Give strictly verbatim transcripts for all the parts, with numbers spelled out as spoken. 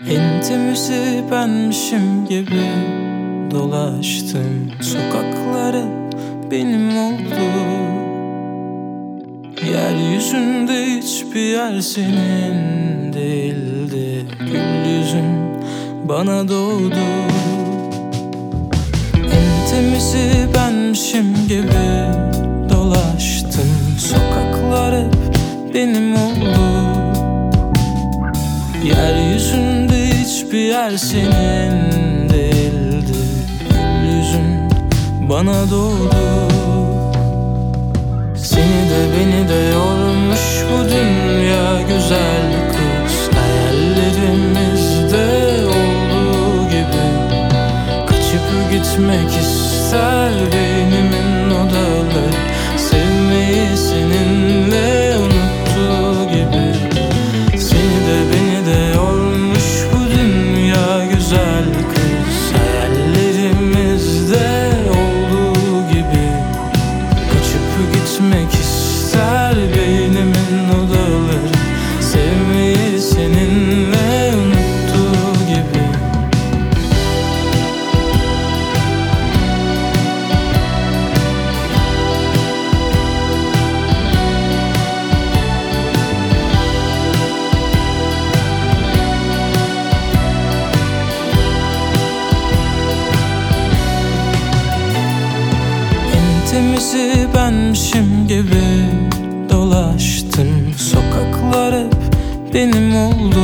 En temizi benmişim gibi dolaştım, sokaklar hep benim oldu. Yeryüzünde hiçbir yer senin değildi. Gül yüzün bana doğdu. En temizi benmişim gibi dolaştım, sokaklar hep benim oldu. Yeryüzünde hiçbir yer senin değildi. Gül yüzün bana doğdu. Seni de beni de yormuş bu dünya, güzel kız. Hayallerimizde olduğu gibi kaçıp gitmek ister beynimin odaları. Sevmeyi seninle unuttuğu gibi. Seni de beni de yormuş bu dünya, güzel kız. Hayallerimizde olduğu gibi kaçıp gitmek ister beynimin odaları. Sevmeyi seninle unuttuğu gibi. Temizi benmişim gibi dolaştım, sokaklar hep benim oldu.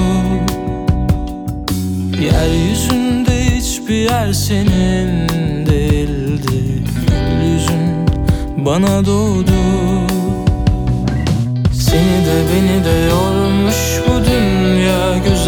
Yeryüzünde hiçbir yer senin değildi. Gül yüzün bana doğdu. Seni de beni de yormuş bu dünya, güzel